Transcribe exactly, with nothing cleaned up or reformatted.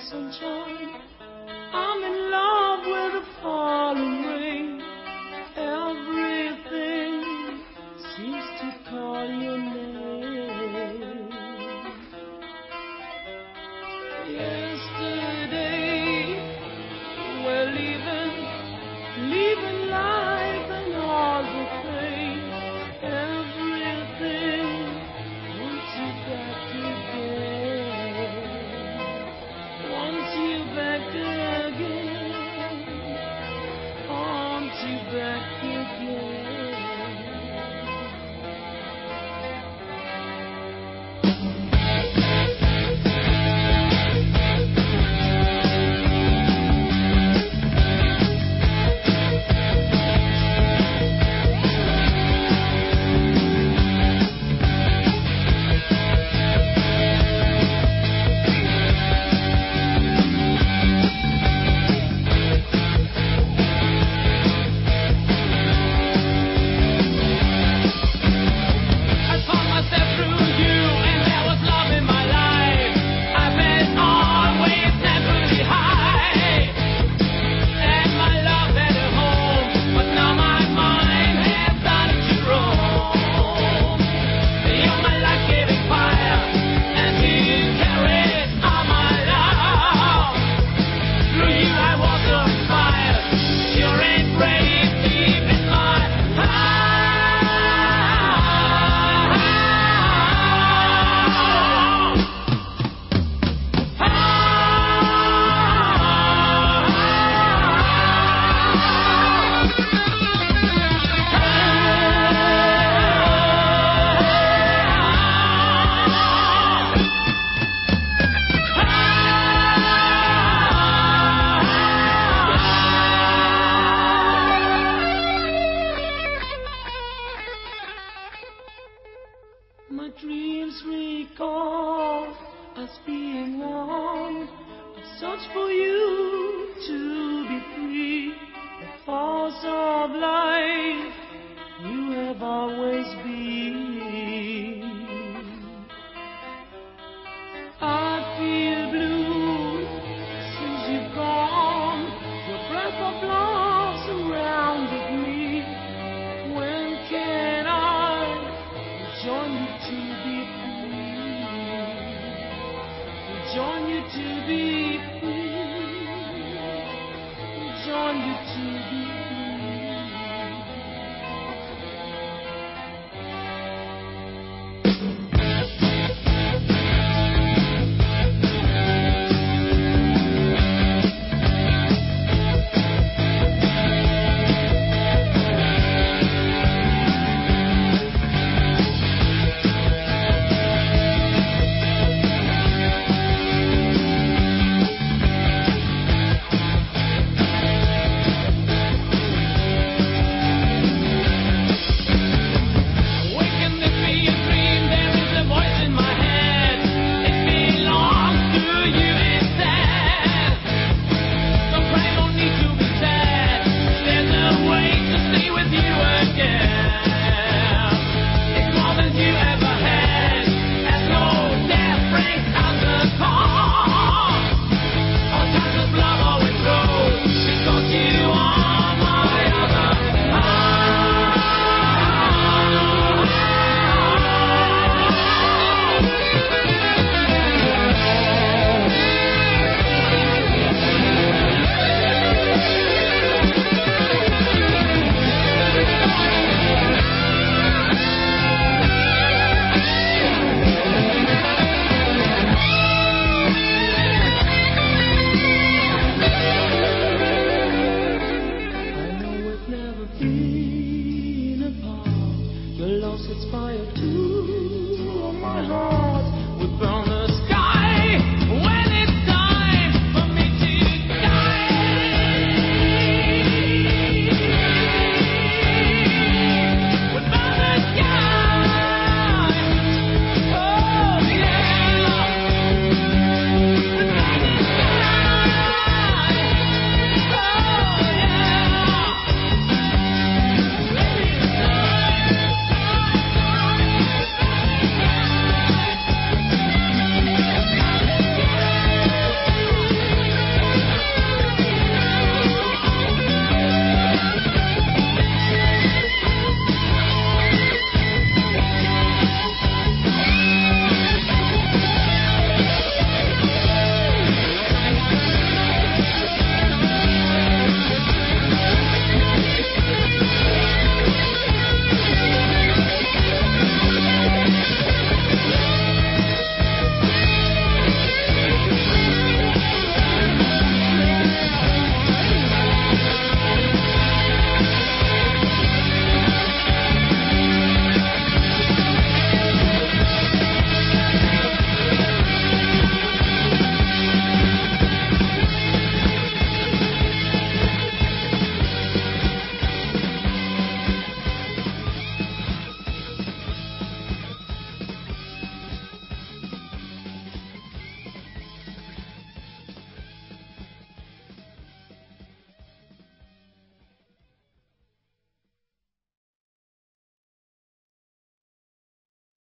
sunshine. I'm in love with the falling rain. Everything seems to call your name. Yesterday we're leaving, leaving life and all the pain. Everything wants you back again. Wants you back again. Wants you back again. My dreams recall us being one. I search for you to be free. The force of life you have always been. I feel blue since you've gone. Your breath of love surrounded me. When can I join you to be free? Join you to be free. Join you to be been apart. Your love sets fire to my heart.